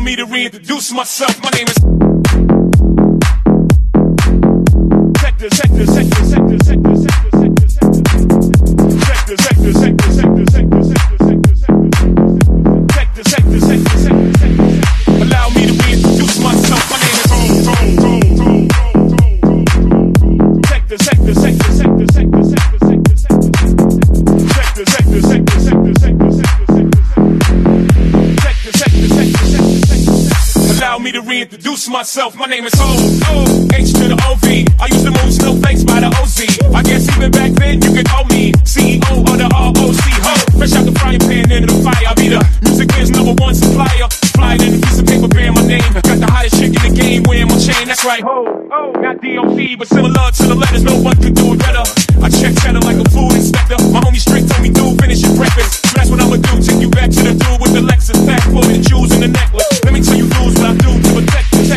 me to reintroduce myself. My name is Allow me to reintroduce myself. My name is Allow me to reintroduce myself. My name is H to the OV. I used to move snowflakes by the OZ. I guess even back then you could call me CEO of the ROC. Fresh out the frying pan into the fire. I'll be the music biz #1 supplier. Flying in a piece of paper bearing my name. Got the hottest chick in the game wearing my chain. That's right. Not DOC, but similar to the letters. No one could do it better. I check cheddar like a food inspector. My homie straight told me, dude, finish your breakfast. So that's what I'ma do. Take you back to the dude with the Lexus pack full of the jewels and the necklace. Let me tell you dudes what I do to protect you.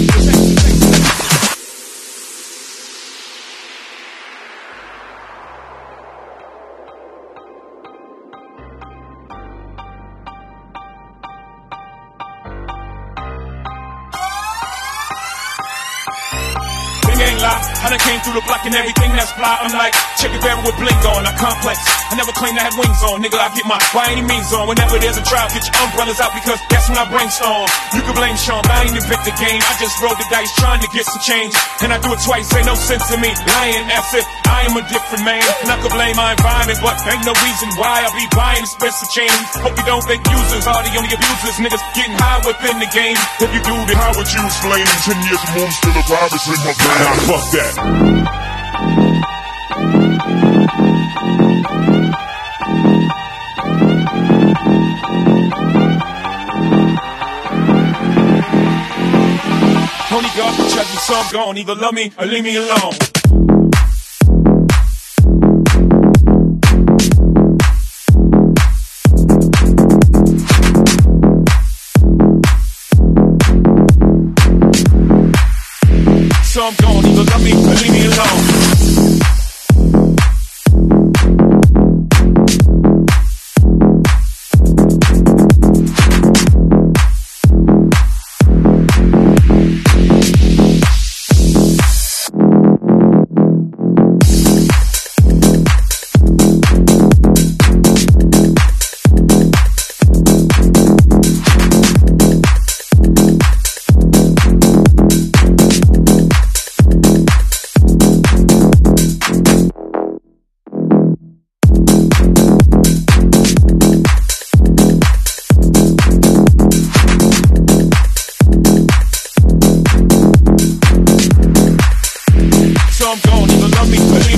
Ain't lie, I done came through the block and everything that's fly. I'm like Chicken Barrel with blink on, I'm complex. I never claim to have wings on, nigga. I get my by any means on. Whenever there's a trial, get your umbrellas out because that's when I brainstorm. You can blame Sean, but I ain't invent the game. I just rolled the dice trying to get some change, and I do it twice. Ain't no sense in me lying. That's it. I am a different man, and I could blame my environment, but ain't no reason why I be buying expensive chains. Hope you don't think users are the only abusers. Niggas getting high within the game. If you do, then how would you explain in 10 years of moon still a virus in my brain? Nah, fuck that. Only God can judge me, so I'm gone. Either love me or leave me alone. So I'm gone, either love me or leave me alone. So I'm gone, either love me or